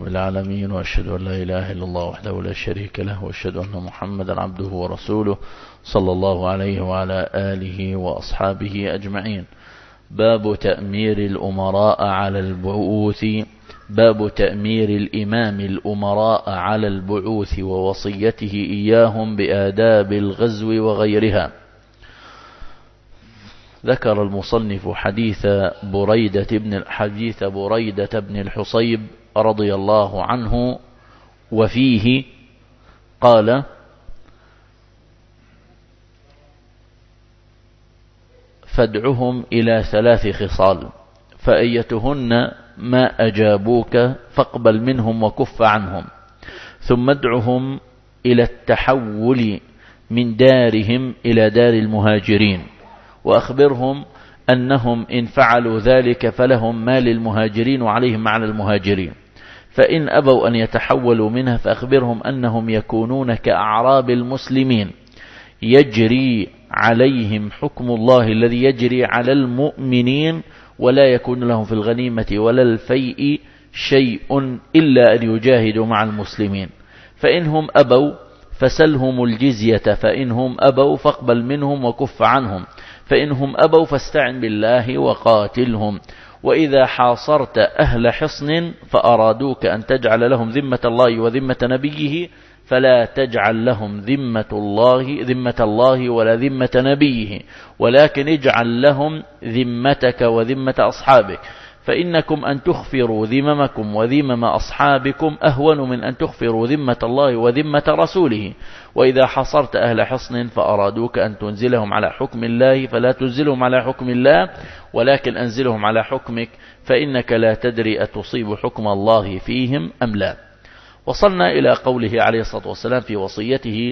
العالمين، وأشهد أن لا إله إلا الله وحده لا شريك له، وأشهد أن محمدا عبده ورسوله صلى الله عليه وعلى آله وأصحابه أجمعين. باب تأمير الأمراء على البعوث. باب تأمير الإمام الأمراء على البعوث ووصيته إياهم بآداب الغزو وغيرها. ذكر المصنف حديث بريدة بن الحصيب رضي الله عنه، وفيه قال: فادعهم إلى 3 خصال، فأيتهن ما أجابوك فاقبل منهم وكف عنهم، ثم ادعهم إلى التحول من دارهم إلى دار المهاجرين، وأخبرهم أنهم إن فعلوا ذلك فلهم ما للمهاجرين وعليهم على المهاجرين، فإن أبوا أن يتحولوا منها فأخبرهم أنهم يكونون كأعراب المسلمين يجري عليهم حكم الله الذي يجري على المؤمنين، ولا يكون لهم في الغنيمة ولا الفيء شيء إلا أن يجاهدوا مع المسلمين، فإنهم أبوا فسلهم الجزية، فإنهم أبوا فاقبل منهم وكف عنهم، فإنهم أبوا فاستعن بالله وقاتلهم. وإذا حاصرت أهل حصن فأرادوك أن تجعل لهم ذمة الله وذمة نبيه فلا تجعل لهم ذمة الله ولا ذمة نبيه، ولكن اجعل لهم ذمتك وذمة أصحابك، فإنكم أن تخفروا ذممكم وذمم أصحابكم أهون من أن تخفروا ذمة الله وذمة رسوله. وإذا حصرت أهل حصن فأرادوك أن تنزلهم على حكم الله فلا تنزلهم على حكم الله، ولكن أنزلهم على حكمك، فإنك لا تدري أتصيب حكم الله فيهم أم لا. وصلنا إلى قوله عليه الصلاة والسلام في وصيته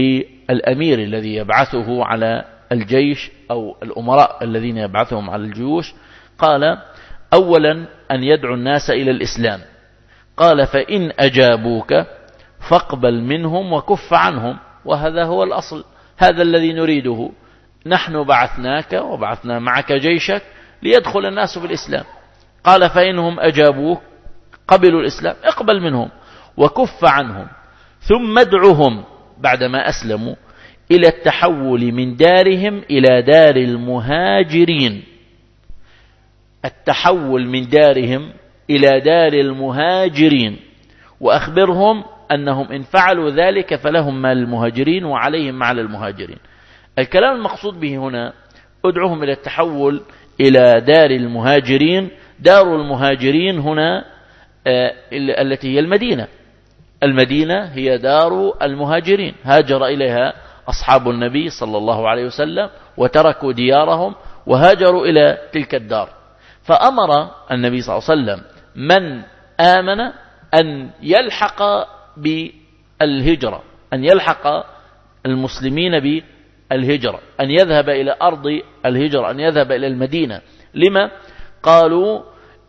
للأمير الذي يبعثه على الجيش أو الأمراء الذين يبعثهم على الجيوش. قال: أولا أن يدعو الناس إلى الإسلام. قال: فإن أجابوك فاقبل منهم وكف عنهم، وهذا هو الأصل، هذا الذي نريده. نحن بعثناك وبعثنا معك جيشك ليدخل الناس في الإسلام. قال: فإنهم أجابوك قبلوا الإسلام اقبل منهم وكف عنهم، ثم ادعهم بعدما أسلموا إلى التحول من دارهم إلى دار المهاجرين. التحول من دارهم إلى دار المهاجرين، وأخبرهم أنهم إن فعلوا ذلك فلهم ما للمهاجرين وعليهم على المهاجرين. الكلام المقصود به هنا ادعوهم إلى التحول إلى دار المهاجرين. دار المهاجرين هنا التي هي المدينة. المدينة هي دار المهاجرين، هاجر إليها أصحاب النبي صلى الله عليه وسلم وتركوا ديارهم وهاجروا إلى تلك الدار. فأمر النبي صلى الله عليه وسلم من آمن أن يلحق بالهجرة، أن يلحق المسلمين بالهجرة، أن يذهب إلى أرض الهجرة، أن يذهب إلى المدينة. لما؟ قالوا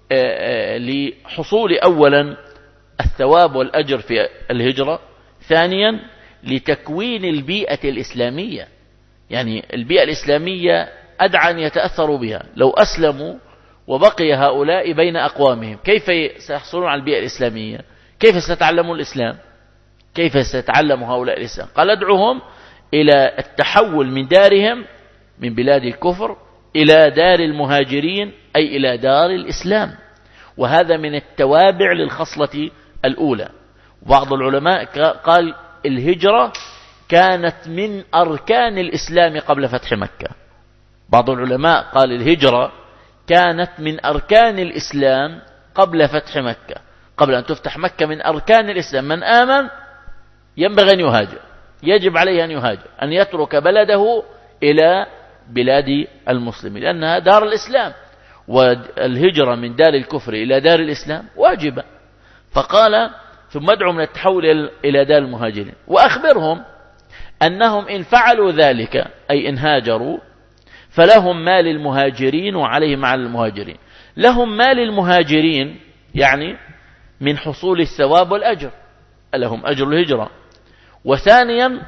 لحصول أولا الثواب والأجر في الهجرة، ثانيا لتكوين البيئة الإسلامية. يعني البيئة الإسلامية أدعى أن يتأثروا بها. لو أسلموا وبقي هؤلاء بين أقوامهم كيف سيحصلون على البيئة الإسلامية؟ كيف سيتعلمون الإسلام؟ كيف سيتعلم هؤلاء الإسلام؟ قال: ادعوهم إلى التحول من دارهم من بلاد الكفر إلى دار المهاجرين، أي إلى دار الإسلام. وهذا من التوابع للخصلة الأولى. بعض العلماء قال الهجرة كانت من أركان الإسلام قبل فتح مكة. بعض العلماء قال الهجرة كانت من أركان الإسلام قبل فتح مكة، قبل أن تفتح مكة. من أركان الإسلام من آمن ينبغي أن يهاجر، يجب عليه أن يهاجر، أن يترك بلده إلى بلاد المسلمين، لأنها دار الإسلام، والهجرة من دار الكفر إلى دار الإسلام واجبة. فقال: ثم ادعوا من التحول إلى دار المهاجرين، وأخبرهم أنهم إن فعلوا ذلك أي إن هاجروا فلهم ما للمهاجرين وعليهم على المهاجرين. لهم ما للمهاجرين يعني من حصول الثواب والأجر، لهم أجر الهجرة. وثانيا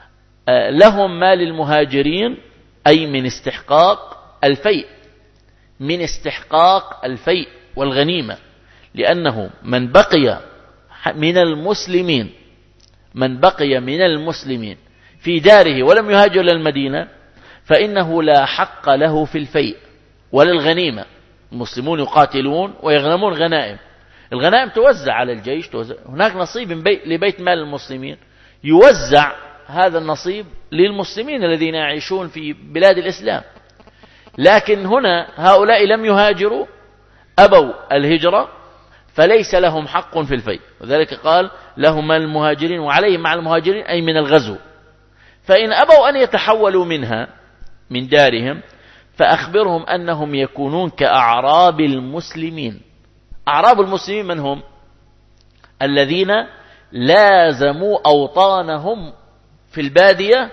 لهم ما للمهاجرين أي من استحقاق الفيء، من استحقاق الفيء والغنيمة، لأنه من بقي من المسلمين، من بقي من المسلمين في داره ولم يهاجر إلى المدينة فإنه لا حق له في الفيء ولا الغنيمة. المسلمون يقاتلون ويغنمون غنائم، الغنائم توزع على الجيش، هناك نصيب لبيت مال المسلمين، يوزع هذا النصيب للمسلمين الذين يعيشون في بلاد الإسلام. لكن هنا هؤلاء لم يهاجروا، أبوا الهجرة، فليس لهم حق في الفيء، وذلك قال لهم المهاجرين وعليهم مع المهاجرين أي من الغزو. فإن أبوا أن يتحولوا منها من دارهم فأخبرهم أنهم يكونون كأعراب المسلمين. أعراب المسلمين من هم؟ الذين لازموا أوطانهم في البادية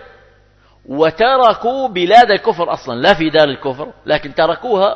وتركوا بلاد الكفر أصلا، لا في دار الكفر، لكن تركوها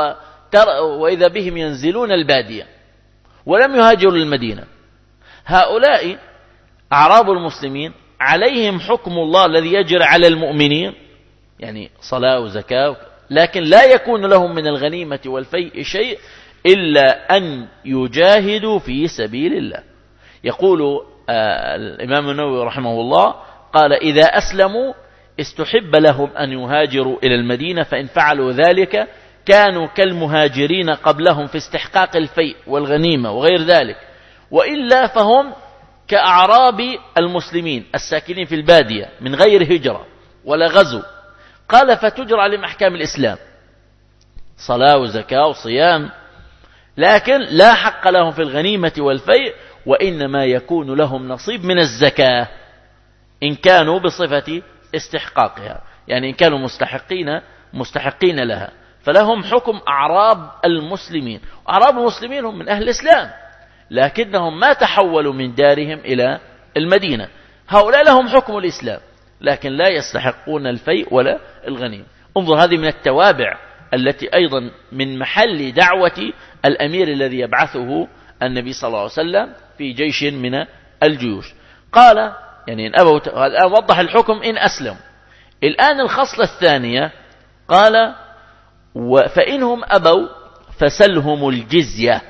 وإذا بهم ينزلون البادية ولم يهاجروا للمدينة. هؤلاء أعراب المسلمين عليهم حكم الله الذي يجري على المؤمنين، يعني صلاة وزكاة، لكن لا يكون لهم من الغنيمة والفيء شيء إلا أن يجاهدوا في سبيل الله. يقول الإمام النووي رحمه الله قال إذا أسلموا استحب لهم أن يهاجروا إلى المدينة، فإن فعلوا ذلك كانوا كالمهاجرين قبلهم في استحقاق الفيء والغنيمة وغير ذلك، وإلا فهم كأعراب المسلمين الساكنين في البادية من غير هجرة ولا غزو. قال فتجرى عليهم أحكام الإسلام، صلاة وزكاة وصيام، لكن لا حق لهم في الغنيمة والفيء، وإنما يكون لهم نصيب من الزكاة إن كانوا بصفة استحقاقها، يعني إن كانوا مستحقين لها، فلهم حكم أعراب المسلمين. أعراب المسلمين هم من أهل الإسلام لكنهم ما تحولوا من دارهم إلى المدينة، هؤلاء لهم حكم الإسلام لكن لا يستحقون الفيء ولا الغنيم. انظر، هذه من التوابع التي أيضا من محل دعوة الأمير الذي يبعثه النبي صلى الله عليه وسلم في جيش من الجيوش. قال يعني إن أبوا، الآن وضح الحكم إن أسلم. الآن الخصلة الثانية قال فإنهم أبوا فسلهم الجزية،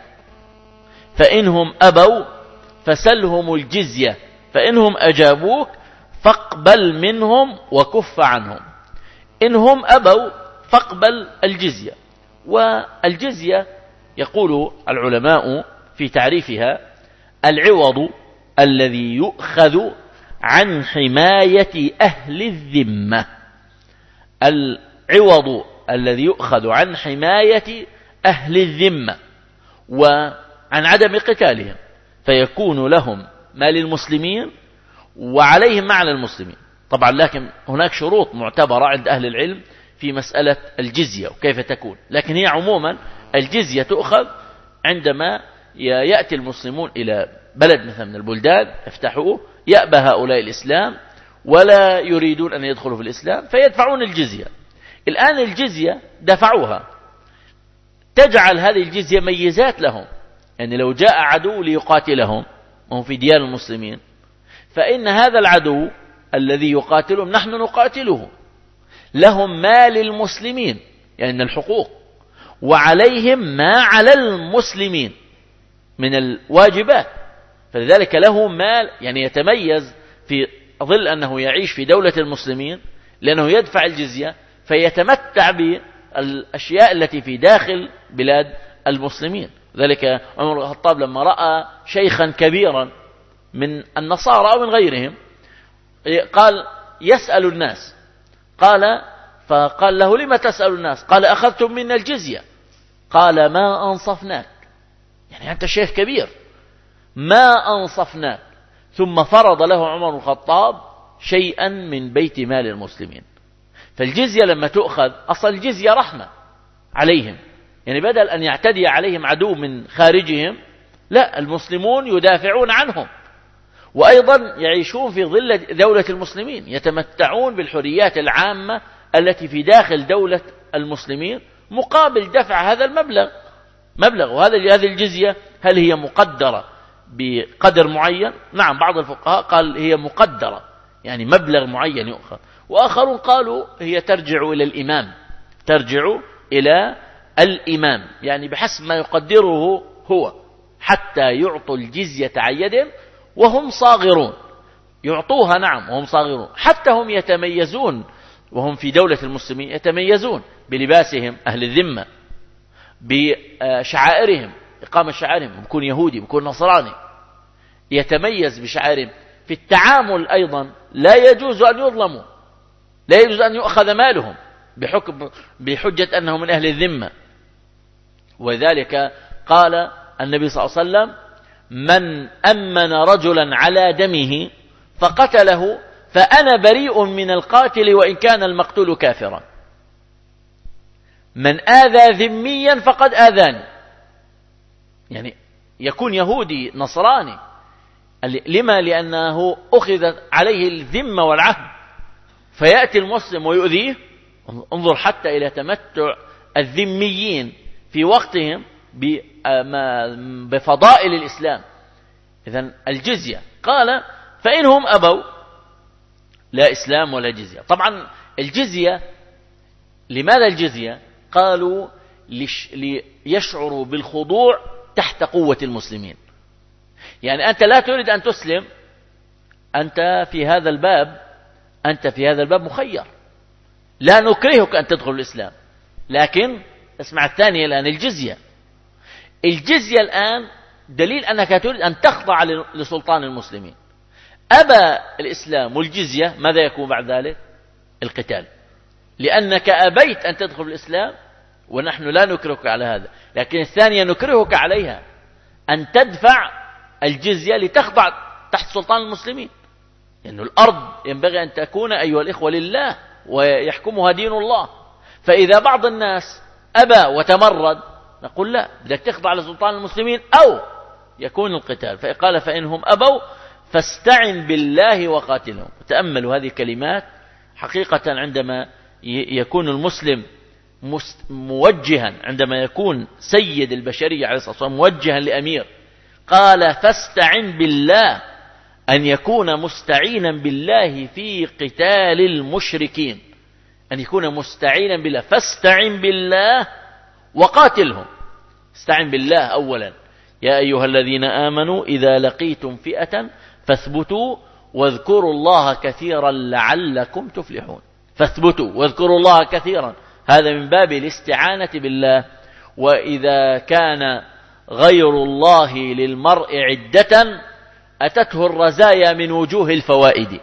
فإنهم أبوا فسلهم الجزية، فإنهم أجابوك فاقبل منهم وكف عنهم. إنهم أبوا فاقبل الجزية. والجزية يقول العلماء في تعريفها العوض الذي يؤخذ عن حماية أهل الذمة، العوض الذي يؤخذ عن حماية أهل الذمة وعن عدم قتالهم، فيكون لهم ما للمسلمين وعليهم معنى المسلمين. طبعا لكن هناك شروط معتبرة عند أهل العلم في مسألة الجزية وكيف تكون، لكن هي عموما الجزية تؤخذ عندما يأتي المسلمون إلى بلد مثلا من البلدان يفتحوه، يأبى هؤلاء الإسلام ولا يريدون أن يدخلوا في الإسلام فيدفعون الجزية. الآن الجزية دفعوها، تجعل هذه الجزية ميزات لهم، يعني لو جاء عدو ليقاتلهم وهم في ديار المسلمين فإن هذا العدو الذي يقاتلهم نحن نقاتله، لهم ما للمسلمين يعني من الحقوق، وعليهم ما على المسلمين من الواجبات، فلذلك له مال، يعني يتميز في ظل أنه يعيش في دولة المسلمين لأنه يدفع الجزية، فيتمتع بالأشياء التي في داخل بلاد المسلمين. ذلك عمر بن الخطاب لما رأى شيخا كبيرا من النصارى أو من غيرهم قال يسأل الناس، فقال له لما تسأل الناس؟ قال أخذتم منا الجزية. قال ما أنصفناك، يعني أنت شيخ كبير، ما أنصفناك. ثم فرض له عمر بن الخطاب شيئا من بيت مال المسلمين. فالجزية لما تؤخذ، أصل الجزية رحمة عليهم، يعني بدل أن يعتدي عليهم عدو من خارجهم، لا، المسلمون يدافعون عنهم، وأيضا يعيشون في ظل دولة المسلمين، يتمتعون بالحريات العامة التي في داخل دولة المسلمين مقابل دفع هذا المبلغ. وهذه الجزية هل هي مقدرة بقدر معين؟ نعم، بعض الفقهاء قال هي مقدرة، يعني مبلغ معين يؤخذ، وآخرون قالوا هي ترجع إلى الإمام، يعني بحسب ما يقدره هو، حتى يعطوا الجزية عن يد وهم صاغرون. يعطوها نعم وهم صاغرون، حتى هم يتميزون وهم في دولة المسلمين، يتميزون بلباسهم أهل الذمة، بشعائرهم، إقامة شعائرهم، بيكون يهودي بيكون نصراني يتميز بشعائرهم. في التعامل أيضا لا يجوز أن يظلموا، لا يجوز أن يؤخذ مالهم بحجة أنهم من أهل الذمة. وذلك قال النبي صلى الله عليه وسلم: من أمن رجلا على دمه فقتله فأنا بريء من القاتل وإن كان المقتول كافرا. من آذى ذميا فقد آذاني، يعني يكون يهودي نصراني. لما؟ لأنه أخذ عليه الذمة والعهد، فيأتي المسلم ويؤذيه. انظر حتى إلى تمتع الذميين في وقتهم بفضائل الإسلام. إذن الجزية قال: فإنهم أبوا لا إسلام ولا جزية. طبعا الجزية، لماذا الجزية؟ قالوا ليشعروا بالخضوع تحت قوة المسلمين. يعني أنت لا تريد أن تسلم، أنت في هذا الباب مخير، لا نكرهك أن تدخل الإسلام، لكن اسمع الثانية الآن، الجزية الآن دليل أنك تريد أن تخضع لسلطان المسلمين. أبى الإسلام والجزية، ماذا يكون بعد ذلك؟ القتال، لأنك أبيت أن تدخل الإسلام ونحن لا نكرهك على هذا. لكن الثانية نكرهك عليها، أن تدفع الجزية لتخضع تحت سلطان المسلمين. لأن الأرض ينبغي أن تكون أيها الإخوة لله ويحكمها دين الله. فإذا بعض الناس أبى وتمرد نقول لا، بدك تخضع لسلطان المسلمين أو يكون القتال. فقال: فإنهم أبوا فاستعن بالله وقاتلهم. تأملوا هذه الكلمات حقيقة عندما يكون المسلم موجها، عندما يكون سيد البشرية عليه الصلاة والسلام موجها لأمير، قال: فاستعن بالله، أن يكون مستعينا بالله في قتال المشركين، أن يكون مستعينا بالله. فاستعن بالله وقاتلهم. استعن بالله أولا: يا أيها الذين آمنوا إذا لقيتم فئة فاثبتوا واذكروا الله كثيرا لعلكم تفلحون. فاثبتوا واذكروا الله كثيرا، هذا من باب الاستعانة بالله. وإذا كان غير الله للمرء عدة أتته الرزايا من وجوه الفوائد،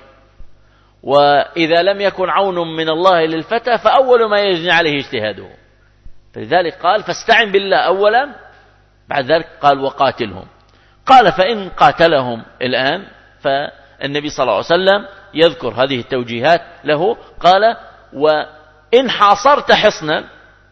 وإذا لم يكن عون من الله للفتى فأول ما يجني عليه اجتهاده. فلذلك قال: فاستعن بالله أولا، بعد ذلك قال: وقاتلهم. قال: فإن قاتلهم الآن، فالنبي صلى الله عليه وسلم يذكر هذه التوجيهات له. قال: وإن حاصرت حصنا،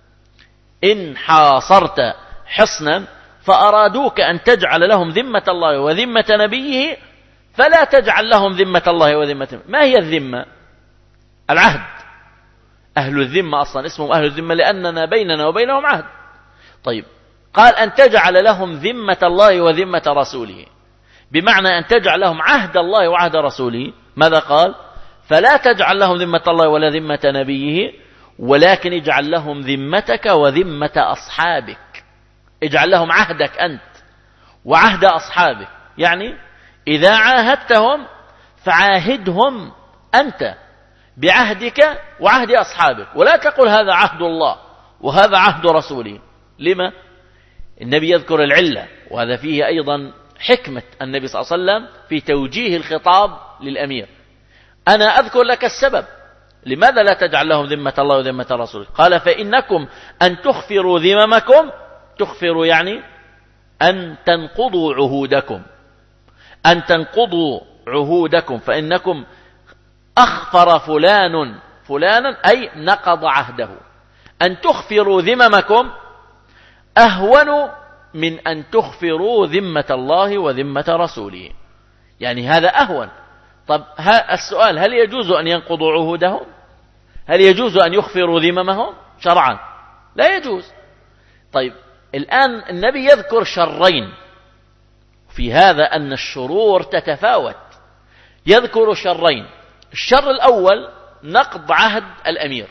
إن حاصرت حصنا فأرادوك أن تجعل لهم ذمة الله وذمة نبيه فلا تجعل لهم ذمة الله وذمة نبيه. ما هي الذمة؟ العهد. أهل الذمة أصلا اسمهم أهل الذمة لأننا بيننا وبينهم عهد. طيب، قال: أن تجعل لهم ذمة الله وذمة رسوله، بمعنى أن تجعل لهم عهد الله وعهد رسوله. ماذا قال؟ فلا تجعل لهم ذمة الله ولا ذمة نبيه، ولكن اجعل لهم ذمتك وذمة أصحابك. اجعل لهم عهدك أنت وعهد أصحابك، يعني إذا عاهدتهم فعاهدهم أنت بعهدك وعهد أصحابك، ولا تقول هذا عهد الله وهذا عهد رسوله. لما؟ النبي يذكر العلة، وهذا فيه أيضا حكمة النبي صلى الله عليه وسلم في توجيه الخطاب للأمير. أنا أذكر لك السبب لماذا لا تجعل لهم ذمة الله وذمة رسوله. قال: فإنكم أن تخفروا ذممكم، تخفروا يعني أن تنقضوا عهودكم، أن تنقضوا عهودكم، فإنكم أخفر فلانا أي نقض عهده. أن تخفروا ذممكم أهون من أن تخفروا ذمة الله وذمة رسوله، يعني هذا أهون. طب السؤال: هل يجوز أن ينقضوا عهودهم؟ هل يجوز أن يخفروا ذممهم شرعا؟ لا يجوز. طيب، الآن النبي يذكر شرين في هذا، أن الشرور تتفاوت. يذكر شرين: الشر الأول نقض عهد الأمير،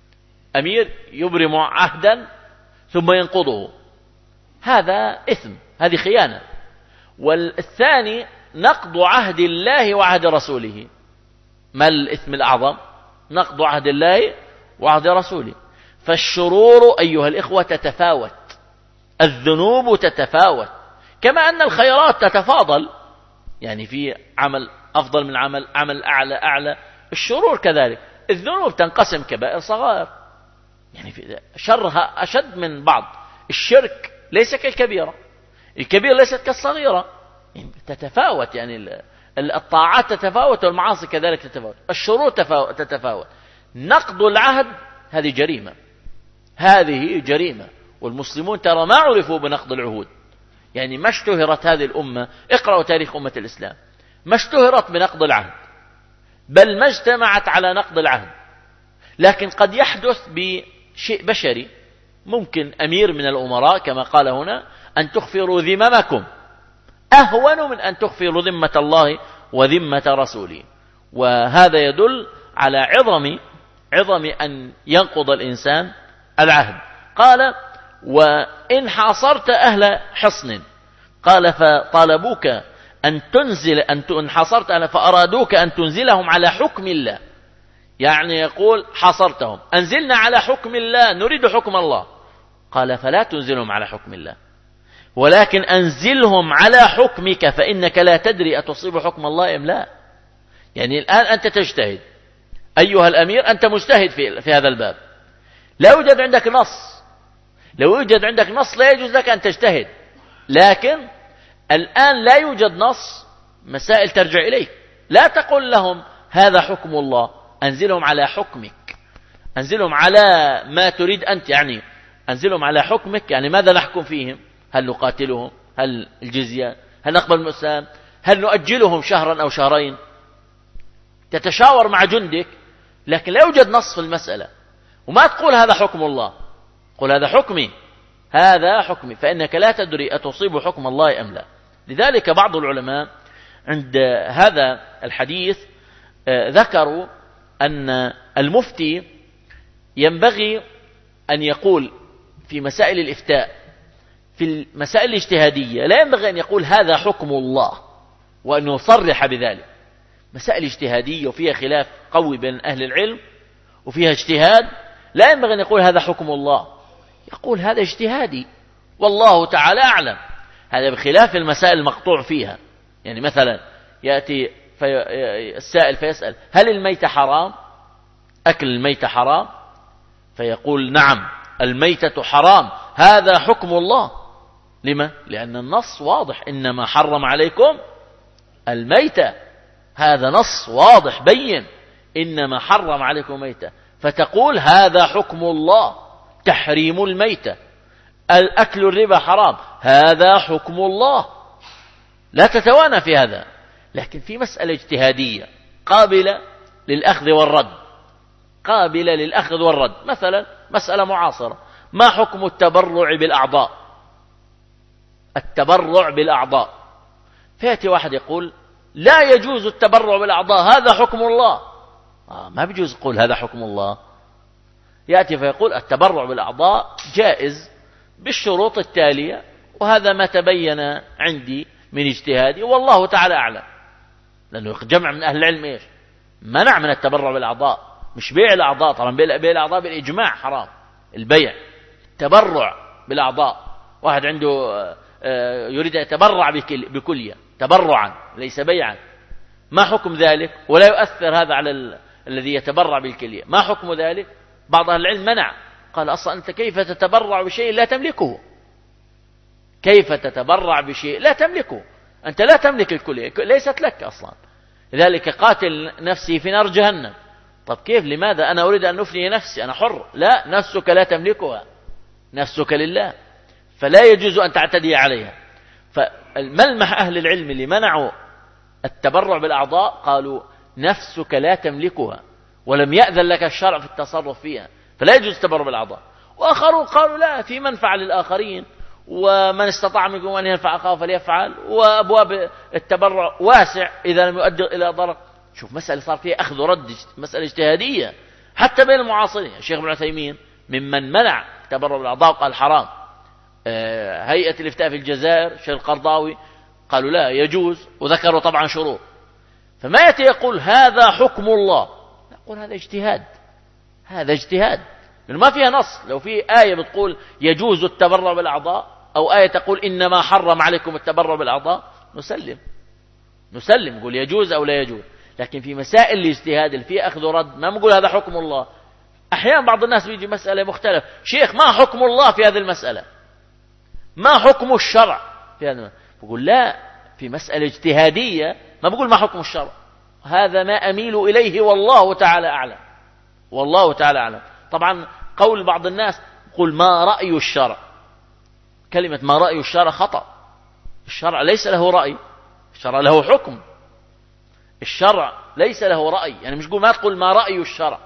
أمير يبرم عهدا ثم ينقضه، هذا إثم هذه خيانة. والثاني نقض عهد الله وعهد رسوله. ما الإثم الأعظم؟ نقض عهد الله وعهد رسوله. فالشرور أيها الإخوة تتفاوت، الذنوب تتفاوت، كما أن الخيرات تتفاضل، يعني في عمل أفضل من عمل أعلى. الشرور كذلك، الذنوب تنقسم كبائر صغائر، يعني في شرها أشد من بعض. الشرك ليس كالكبيرة، الكبيرة ليست كالصغيرة، يعني تتفاوت، يعني الطاعات تتفاوت والمعاصي كذلك تتفاوت. الشرور تتفاوت. نقض العهد هذه جريمة، هذه جريمة. والمسلمون ترى ما عرفوا بنقض العهود، يعني ما اشتهرت هذه الأمة، اقرأوا تاريخ أمة الإسلام، ما اشتهرت بنقض العهد، بل ما اجتمعت على نقض العهد. لكن قد يحدث بشيء بشري، ممكن أمير من الأمراء كما قال هنا أن تخفروا ذممكم أهون من أن تخفروا ذمة الله وذمة رسوله. وهذا يدل على عظم أن ينقض الإنسان العهد. قال وإن حاصرت أهل حصن، قال فطالبوك أن تنزل، إن حاصرت أهل فأرادوك أن تنزلهم على حكم الله، يعني يقول حاصرتهم أنزلنا على حكم الله، نريد حكم الله. قال فلا تنزلهم على حكم الله، ولكن أنزلهم على حكمك، فإنك لا تدري أتصيب حكم الله أم لا. يعني الآن أنت تجتهد أيها الأمير، أنت مجتهد في هذا الباب، لا يوجد عندك نص، لو يوجد عندك نص لا يجوز لك أن تجتهد، لكن الآن لا يوجد نص، مسائل ترجع إليك، لا تقل لهم هذا حكم الله، أنزلهم على حكمك، أنزلهم على ما تريد أنت، يعني أنزلهم على حكمك، يعني ماذا نحكم فيهم؟ هل نقاتلهم؟ هل الجزية؟ هل نقبل الإسلام؟ هل نؤجلهم شهرا أو شهرين؟ تتشاور مع جندك، لكن لا يوجد نص في المسألة، وما تقول هذا حكم الله، قل هذا حكمي، هذا حكمي، فإنك لا تدري أتصيب حكم الله أم لا. لذلك بعض العلماء عند هذا الحديث ذكروا أن المفتي ينبغي أن يقول في مسائل الإفتاء، في المسائل الاجتهادية، لا ينبغي أن يقول هذا حكم الله وأن يصرح بذلك. مسائل اجتهادية وفيها خلاف قوي بين أهل العلم وفيها اجتهاد، لا ينبغي أن يقول هذا حكم الله، يقول هذا اجتهادي والله تعالى أعلم. هذا بخلاف المسائل المقطوع فيها، يعني مثلا يأتي السائل فيسأل هل الميتة حرام؟ أكل الميتة حرام؟ فيقول نعم الميتة حرام، هذا حكم الله. لما؟ لأن النص واضح، إنما حرم عليكم الميتة، هذا نص واضح بين، إنما حرم عليكم الميتة، فتقول هذا حكم الله، تحريم الميتة، الأكل الربا حرام، هذا حكم الله، لا تتوانى في هذا. لكن في مسألة اجتهادية قابلة للأخذ والرد، قابلة للأخذ والرد، مثلا مسألة معاصرة، ما حكم التبرع بالأعضاء؟ التبرع بالأعضاء، فيأتي واحد يقول لا يجوز التبرع بالأعضاء، هذا حكم الله. ما بيجوز يقول هذا حكم الله. يأتي فيقول التبرع بالأعضاء جائز بالشروط التالية، وهذا ما تبين عندي من اجتهادي والله تعالى أعلم. لأنه جمع من أهل العلم إيش؟ منع من التبرع بالأعضاء، مش بيع الأعضاء، طبعا بيع الأعضاء بالإجماع حرام البيع. تبرع بالأعضاء، واحد عنده يريد أن يتبرع بكلية تبرعا ليس بيعا، ما حكم ذلك؟ ولا يؤثر هذا على الذي يتبرع بالكلية، ما حكم ذلك؟ بعض أهل العلم منع، قال أصلا أنت كيف تتبرع بشيء لا تملكه؟ كيف تتبرع بشيء لا تملكه؟ أنت لا تملك الكلية، ليست لك أصلا، لذلك قاتل نفسي في نار جهنم. طب كيف؟ لماذا؟ أنا أريد أن نفني نفسي، أنا حر. لا، نفسك لا تملكها، نفسك لله، فلا يجوز أن تعتدي عليها. فملمح أهل العلم اللي منعوا التبرع بالأعضاء قالوا نفسك لا تملكها، ولم يأذن لك الشرع في التصرف فيها، فلا يجوز التبرع بالأعضاء. وآخرون قالوا لا، في منفعة للآخرين، ومن استطاع منكم أن ينفع أخاه فليفعل، وأبواب التبرع واسع إذا لم يؤدي إلى ضرر. شوف مسألة صار فيها أخذ ورد، مسألة اجتهادية حتى بين المعاصرين. الشيخ ابن عثيمين ممن منع التبرع بالأعضاء وقال حرام، هيئة الإفتاء في الجزائر شيخ القرضاوي قالوا لا يجوز، وذكروا طبعا شروط. فما يأتي يقول هذا حكم الله، يقول هذا اجتهاد، هذا اجتهاد، لأنه ما فيها نص. لو في آية بتقول يجوز التبرع بالأعضاء، أو آية تقول إنما حرم عليكم التبرع بالأعضاء، نسلم نقول يجوز أو لا يجوز. لكن في مسائل الاجتهاد اللي فيها أخذ ورد ما نقول هذا حكم الله. أحيانا بعض الناس بيجي مسألة مختلفة، شيخ ما حكم الله في هذه المسألة، ما حكم الشرع في هذا؟ بقول لا، في مسألة اجتهادية ما بقول ما حكم الشرع، هذا ما أميل إليه والله تعالى أعلم، والله تعالى أعلم. طبعا قول بعض الناس قل ما رأي الشرع، كلمة ما رأي الشرع خطأ. الشرع ليس له رأي، الشرع له حكم. الشرع ليس له رأي، يعني مش ما تقول ما رأي الشرع،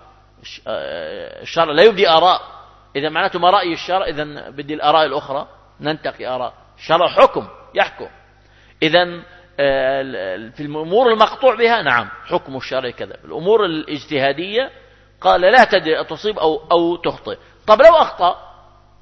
الشرع لا يبدي آراء. إذا معناته ما رأي الشرع، إذن بدي الآراء الأخرى ننتقي آراء. الشرع حكم يحكم. إذن في الأمور المقطوع بها نعم حكم الشرع كذا. الأمور الاجتهادية قال لا تدري تصيب أو تخطئ. طب لو أخطأ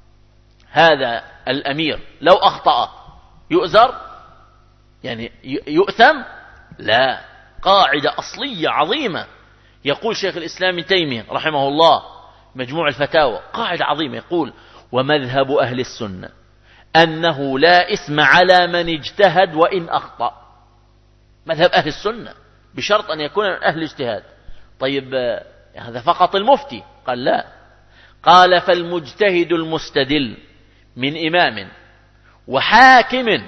هذا الأمير، لو أخطأ يؤذر يعني يؤثم؟ لا. قاعدة أصلية عظيمة يقول شيخ الإسلام ابن تيمية رحمه الله مجموع الفتاوى، قاعدة عظيمة يقول ومذهب أهل السنة أنه لا إثم على من اجتهد وإن أخطأ. مذهب أهل السنة بشرط أن يكون من أهل اجتهاد. طيب هذا فقط المفتي؟ قال لا، قال فالمجتهد المستدل من إمام وحاكم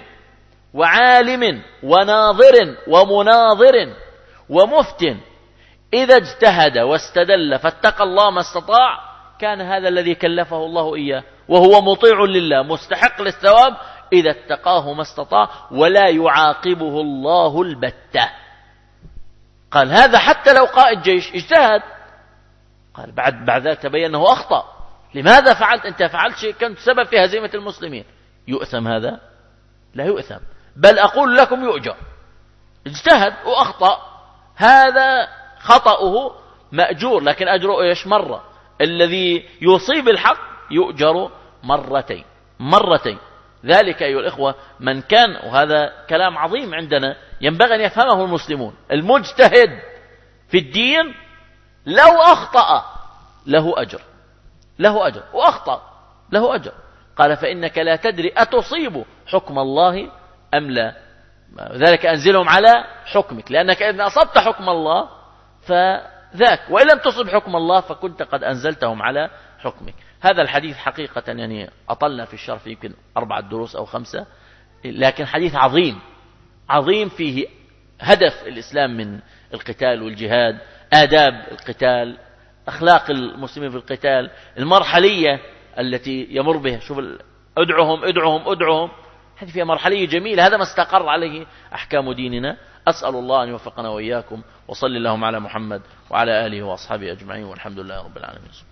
وعالم وناظر ومناظر ومفت إذا اجتهد واستدل فاتقى الله ما استطاع، كان هذا الذي كلفه الله إياه وهو مطيع لله مستحق للثواب إذا اتقاه ما استطاع ولا يعاقبه الله البتة. قال هذا حتى لو قائد جيش اجتهد، قال بعد ذلك تبين أنه أخطأ، لماذا فعلت؟ أنت فعلت شيء كنت سبب في هزيمة المسلمين، يؤثم هذا؟ لا يؤثم، بل أقول لكم يؤجر. اجتهد وأخطأ، هذا خطأه مأجور، لكن أجره إيش؟ مرة. الذي يصيب الحق يؤجر مرتين. ذلك أيها الإخوة من كان، وهذا كلام عظيم عندنا ينبغي أن يفهمه المسلمون، المجتهد في الدين لو أخطأ له أجر وأخطأ له أجر. قال فإنك لا تدري أتصيب حكم الله أم لا، ذلك أنزلهم على حكمك، لأنك إذا أصبت حكم الله فذاك، وإن لم تصب حكم الله فكنت قد أنزلتهم على حكمك. هذا الحديث حقيقة يعني أطلنا في الشرح يمكن 4 دروس أو 5، لكن حديث عظيم فيه هدف الإسلام من القتال والجهاد، آداب القتال، أخلاق المسلمين في القتال، المرحلية التي يمر بها. شوف ادعهم، هذه فيها مرحلية جميلة، هذا ما استقر عليه أحكام ديننا. أسأل الله أن يوفقنا وإياكم، وصلى اللهم على محمد وعلى آله وأصحابه أجمعين، والحمد لله رب العالمين.